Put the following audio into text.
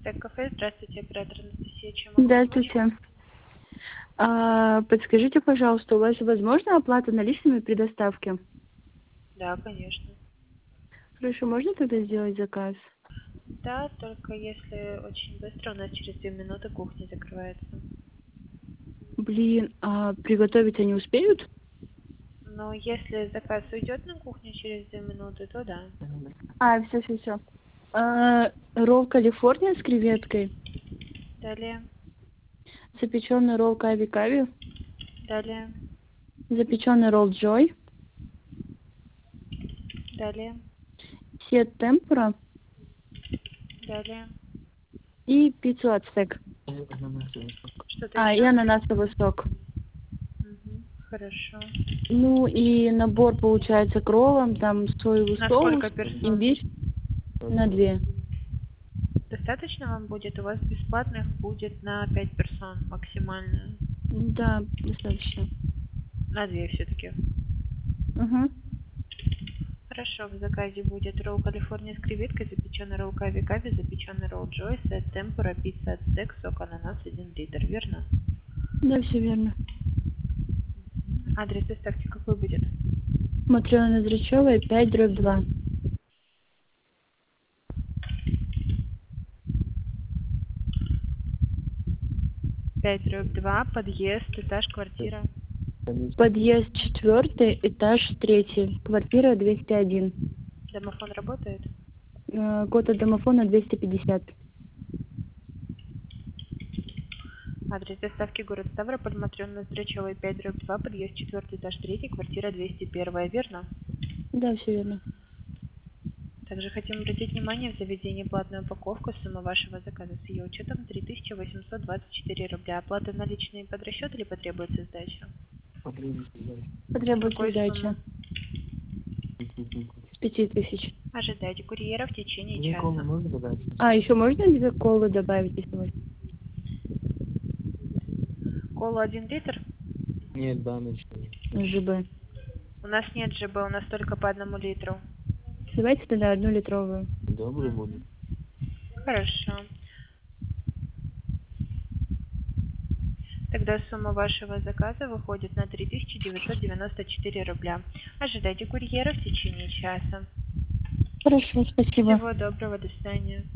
Стек Кафе. Здравствуйте, оператор Анастасия. Чем могу помочь? Здравствуйте. Подскажите, пожалуйста, у вас возможна оплата наличными при доставке? Да, конечно. Хорошо, можно тогда сделать заказ? Да, только если очень быстро, у нас через 2 минуты кухня закрывается. Блин, а приготовить они успеют? Но если заказ уйдет на кухню через 2 минуты, то да. Все. Ролл Калифорния с креветкой, Далее, запеченный ролл Кави-Кави, далее, запеченный ролл Джой, далее, сет темпура далее. и пиццу ацтек. Что-то И еще? ананасовый сок. Угу. Хорошо. Ну и набор получается к роллам, там соевый На соус, сколько персон? имбирь на 2. Достаточно вам будет? У вас бесплатных будет на 5 персон максимально. Да, достаточно. На 2 все-таки. Угу. Хорошо, в заказе будет ролл Калифорния с креветкой, запеченный ролл Кави-Кави, запеченный ролл Джой, сет темпура, пицца ацтек, сок ананас 1 литр, верно? Да, все верно. Адрес доставки какой будет? Матрёна Зрачёвая, 5/2. 5/2, подъезд, этаж, квартира. Подъезд 4, этаж 3, квартира 201. Домофон работает? Код от домофона 250. Адрес доставки город Ставрополь, Матрёна Зрачёвая, 5/2, подъезд 4, этаж 3, квартира 201, верно? Да, все верно. Также хотим обратить внимание, в заведении платная упаковка, сумма вашего заказа с ее учетом 3824 рубля. Оплата наличные под расчет или потребуется сдача? Потребуется Какой сдача. суммы? С 5000. Ожидайте курьера в течение часа. Еще можно две колы добавить, если можно? Кола 1 литр? ЖБ. У нас нет ЖБ, у нас только по 1 литру. Давайте тогда 1-литровую. Хорошо. Тогда сумма вашего заказа выходит на 3994 рубля. Ожидайте курьера в течение часа. Хорошо, спасибо. Всего доброго, до свидания.